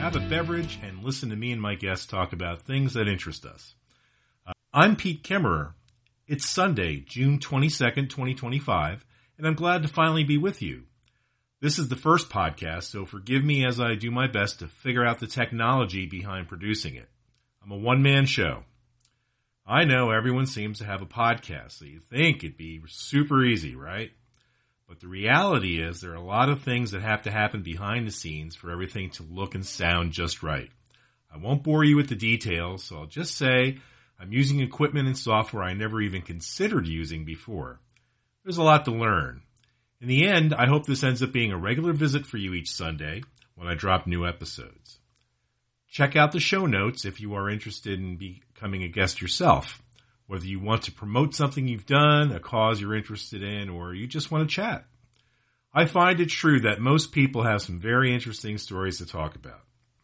have a beverage, and listen to me and my guests talk about things that interest us. I'm Pete Kemmerer. It's Sunday, June 22nd, 2025, and I'm glad to finally be with you. This is the first podcast, so forgive me as I do my best to figure out the technology behind producing it. I'm a one-man show. I know everyone seems to have a podcast, so you think it'd be super easy, right? But the reality is there are a lot of things that have to happen behind the scenes for everything to look and sound just right. I won't bore you with the details, so I'll just say I'm using equipment and software I never even considered using before. There's a lot to learn. In the end, I hope this ends up being a regular visit for you each Sunday when I drop new episodes. Check out the show notes if you are interested in becoming a guest yourself, whether you want to promote something you've done, a cause you're interested in, or you just want to chat. I find it true that most people have some very interesting stories to talk about.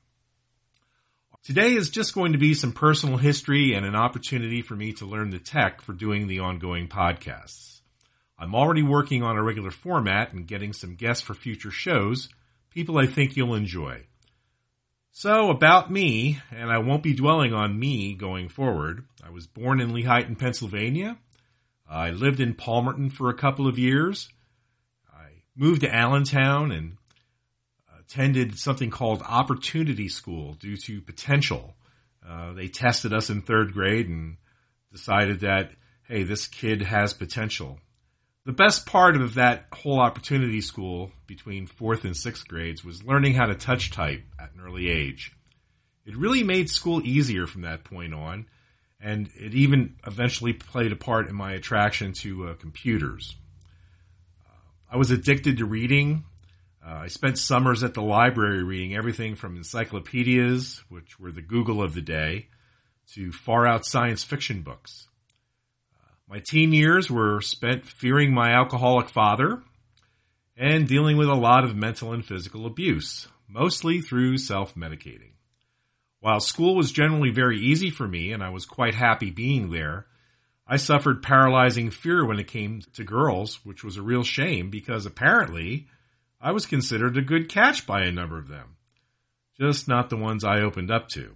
Today is just going to be some personal history and an opportunity for me to learn the tech for doing the ongoing podcasts. I'm already working on a regular format and getting some guests for future shows, people I think you'll enjoy. So, about me, and I won't be dwelling on me going forward. I was born in Lehighton, Pennsylvania. I lived in Palmerton for a couple of years. I moved to Allentown and attended something called Opportunity School due to potential. They tested us in third grade and decided that, hey, this kid has potential. The best part of that whole Opportunity School between 4th and 6th grades was learning how to touch type at an early age. It really made school easier from that point on, and it even eventually played a part in my attraction to computers. I was addicted to reading. I spent summers at the library reading everything from encyclopedias, which were the Google of the day, to far-out science fiction books. My teen years were spent fearing my alcoholic father and dealing with a lot of mental and physical abuse, mostly through self-medicating. While school was generally very easy for me and I was quite happy being there, I suffered paralyzing fear when it came to girls, which was a real shame because apparently I was considered a good catch by a number of them, just not the ones I opened up to.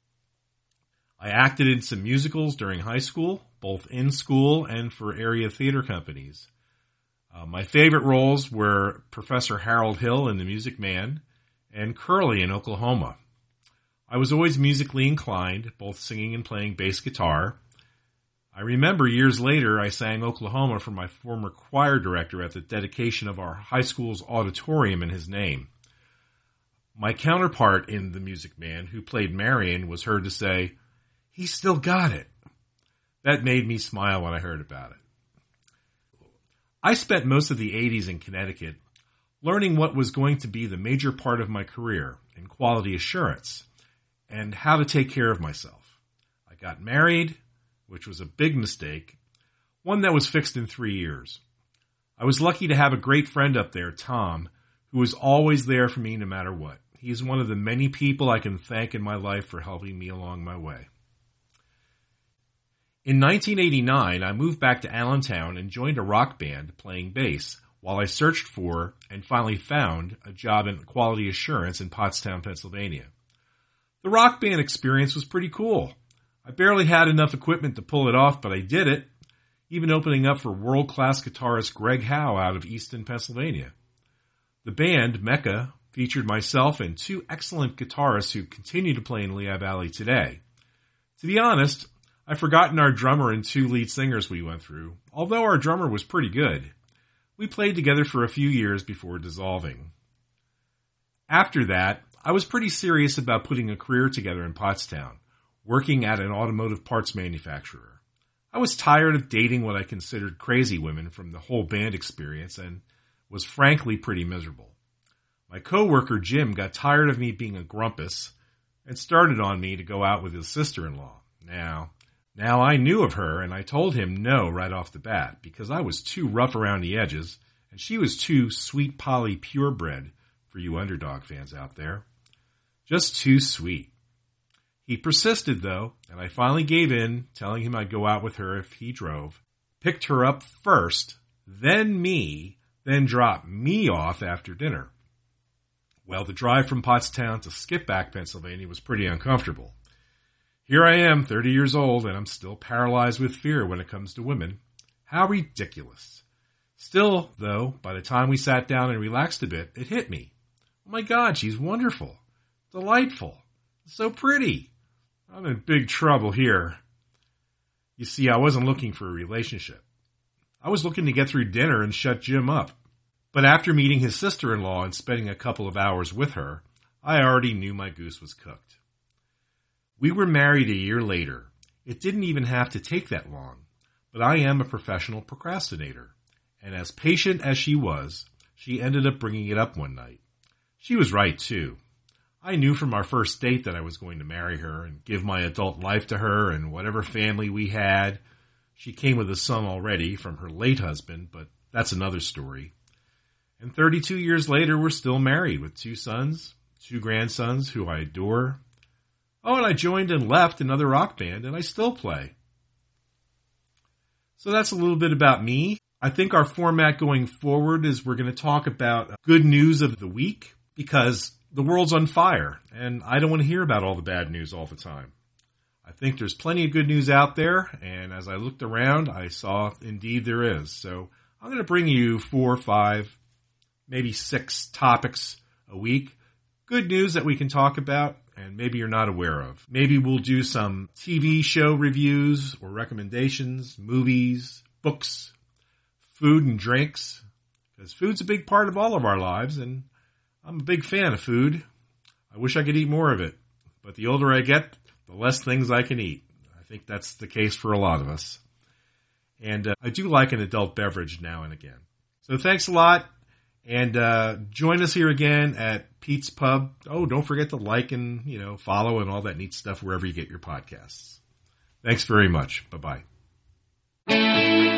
I acted in some musicals during high school, both in school and for area theater companies. My favorite roles were Professor Harold Hill in The Music Man and Curly in Oklahoma. I was always musically inclined, both singing and playing bass guitar. I remember years later I sang Oklahoma for my former choir director at the dedication of our high school's auditorium in his name. My counterpart in The Music Man, who played Marion, was heard to say, "He's still got it." That made me smile when I heard about it. I spent most of the 80s in Connecticut learning what was going to be the major part of my career in quality assurance and how to take care of myself. I got married, which was a big mistake, one that was fixed in 3 years. I was lucky to have a great friend up there, Tom, who was always there for me no matter what. He's one of the many people I can thank in my life for helping me along my way. In 1989, I moved back to Allentown and joined a rock band playing bass while I searched for and finally found a job in quality assurance in Pottstown, Pennsylvania. The rock band experience was pretty cool. I barely had enough equipment to pull it off, but I did it, even opening up for world-class guitarist Greg Howe out of Easton, Pennsylvania. The band, Mecca, featured myself and 2 excellent guitarists who continue to play in Lehigh Valley today. To be honest, I've forgotten our drummer and 2 lead singers we went through, although our drummer was pretty good. We played together for a few years before dissolving. After that, I was pretty serious about putting a career together in Pottstown, working at an automotive parts manufacturer. I was tired of dating what I considered crazy women from the whole band experience and was frankly pretty miserable. My coworker Jim got tired of me being a grumpus and started on me to go out with his sister-in-law. Now I knew of her, and I told him no right off the bat because I was too rough around the edges, and she was too sweet Polly purebred for you underdog fans out there. Just too sweet. He persisted, though, and I finally gave in, telling him I'd go out with her if he drove, picked her up first, then me, then dropped me off after dinner. Well, the drive from Pottstown to Skippack, Pennsylvania was pretty uncomfortable. Here I am, 30 years old, and I'm still paralyzed with fear when it comes to women. How ridiculous. Still, though, by the time we sat down and relaxed a bit, it hit me. Oh my God, she's wonderful. Delightful. So pretty. I'm in big trouble here. You see, I wasn't looking for a relationship. I was looking to get through dinner and shut Jim up. But after meeting his sister-in-law and spending a couple of hours with her, I already knew my goose was cooked. We were married a year later. It didn't even have to take that long, but I am a professional procrastinator. And as patient as she was, she ended up bringing it up one night. She was right, too. I knew from our first date that I was going to marry her and give my adult life to her and whatever family we had. She came with a son already from her late husband, but that's another story. And 32 years later, we're still married with 2 sons, 2 grandsons who I adore. Oh, and I joined and left another rock band, and I still play. So that's a little bit about me. I think our format going forward is we're going to talk about good news of the week because the world's on fire, and I don't want to hear about all the bad news all the time. I think there's plenty of good news out there, and as I looked around, I saw indeed there is. So I'm going to bring you 4 or 5, maybe 6 topics a week. Good news that we can talk about and maybe you're not aware of. Maybe we'll do some TV show reviews or recommendations, movies, books, food and drinks, because food's a big part of all of our lives, and I'm a big fan of food. I wish I could eat more of it, but the older I get, the less things I can eat. I think that's the case for a lot of us. And I do like an adult beverage now and again. So thanks a lot. And join us here again at Pete's Pub. Oh, don't forget to like and, follow and all that neat stuff wherever you get your podcasts. Thanks very much. Bye-bye.